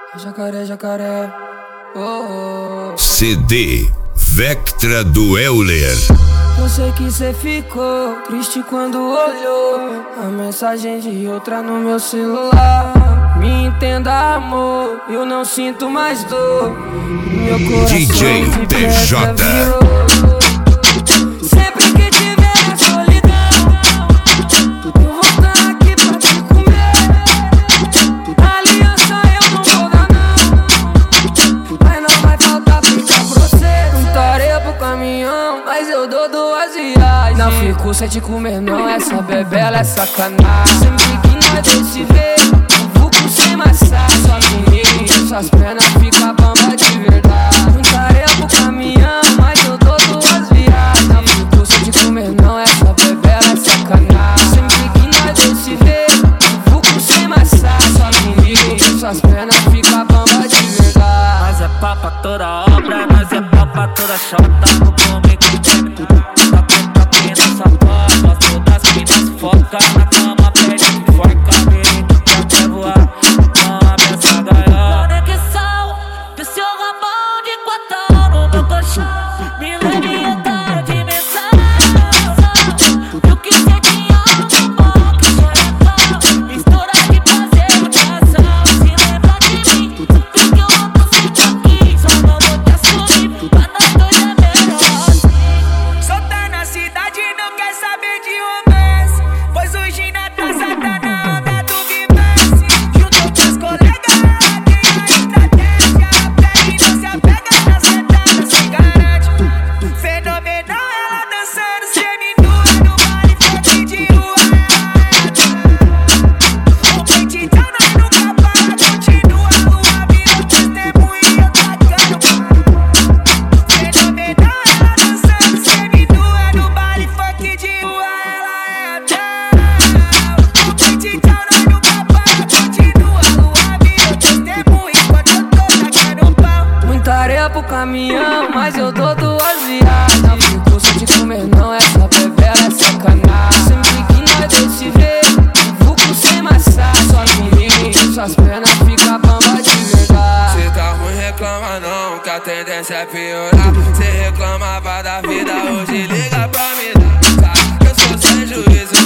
Jacaré, jacaré. Oh, oh. CD Vectra do Euler. Eu sei que cê ficou triste quando olhou a mensagem de outra no meu celular. Me entenda, amor, eu não sinto mais dor. Meu coração DJ de TJ. pedra virou. Sempre que tiver a solidão, eu vou estar aqui pra te comer. Aliança eu não vou dar não, mas não vai faltar pica pra você. Muita areia pro caminhão, mas eu dou 2 viagens. Não fico sem te comer não, essa bebela é sacanagem. Sempre que nós dois se vê, eu vou sem massagem. Só comigo, suas pernas ficam bamba de verdade. Muita areia pro caminhão, mas eu dou 2 viagens. Não fico sem te comer não, essa bebela é sacanagem. Sempre que nós dois se vê, eu vou sem massagem. Só comigo, suas pernas ficam bamba de verdade. Nós é papa toda obra, nós é papa toda chota. Vou comer com tempo, tá preta aqui nessa porta. Gosto das minas, foca na cama, pede que forca. Já quer voar, não abre essa gaiola. Conexão do seu rabão de quatão no meu colchão. Me leve em outra dimensão. Eu que sei que amo, bom, que coração. Mistura de prazer e coração. Se lembra de mim, porque eu amo sempre aqui. Só não vou te assumir, pra nós dois é melhor assim. Só tá na cidade, não quer saber de romance, pois hoje na taça tá na onda do vivance. Junto com as colegas, tem a estratégia. Pega e não se apega na sentada, se garante. Fenomenal, ela dançando seminua no baile funk de rua. O peitão nós nunca para, continua. Lua virou testemunho e eu tacando. Fenomenal, ela dançando seminua no baile funk de rua. Ela é a tal. O peitão nós nunca para, continua. Lua virou testemunho enquanto eu tô tacando pau. Muita areia pro caminhão, mas eu dou 2 viagens. Não fico sem te comer não, essa bebela é sacanagem. Sempre que nós dois se vê, vou sem massagem. Só comigo, suas pernas ficam bamba de verdade. Cê tá ruim, reclama não, que a tendência é piorar. Cê reclamava da vida, hoje liga pra me dar. Sabe que eu sou sem juízo,